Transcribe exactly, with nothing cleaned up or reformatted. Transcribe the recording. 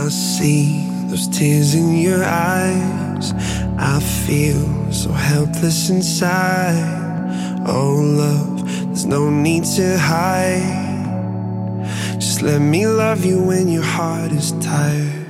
I see those tears in your eyes. I feel so helpless inside. Oh love, there's no need to hide. Just let me love you when your heart is tired.